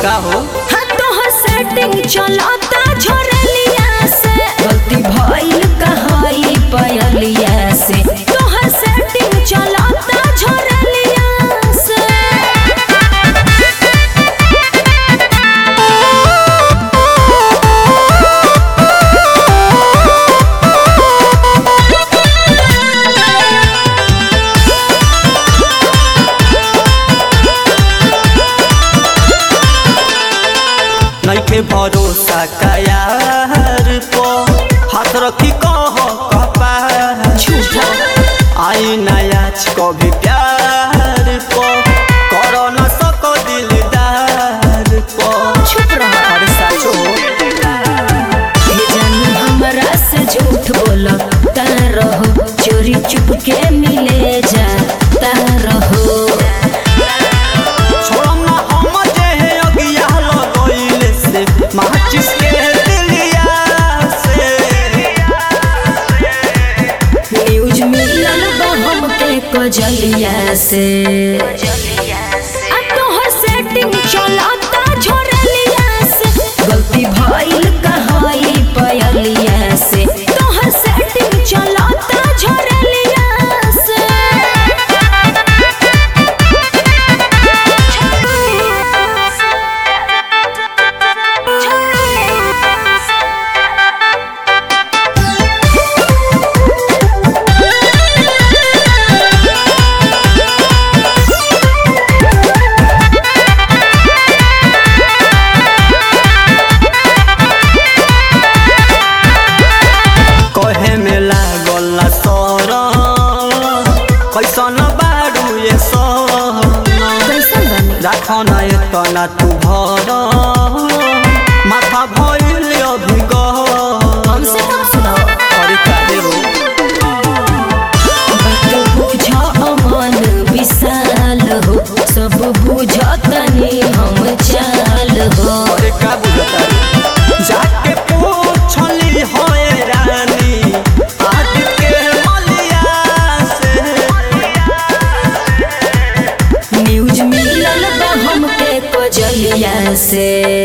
का हो हाँ तोहर सेटिंग चलता झोरलिया से गलती भइल कहई पयलिया से तोहर सेटिंग चलता झोरलिया से नइखे भरोसा का यार पो हाथ रखी कह कपार झूठा आई नाच कभी प्यार पो करो न सको दिलदार पो चुप रह अरे साचो हे जानी हमरा से झूठ बोलता रहो चोरी चुप के मिले जाता रहो छोड़म ना हम जे है अगिया लगइले से माचिस के दिलिया से न्यूज मिलल बा हमके कजलिया से आ तोहर सेटिंग चलता झोरलिया से गलती भइल कहई पयलिया से तोहर सेटिंग चलता झोरलिया से कहे में लागल ना सर कैसन बारू ये सोना कैसन बनी राखो ना एतना तू भर माथा भइल अभी हमसे कब सुनाओ अरे काहे हो बात बुझ अमन विशाल हो सब बुझ तनी हम चाल हो अरे का बुझता जाके पूछली होए रानी आज के मलिया से न्यूज मिलल बा हमके कजलिया से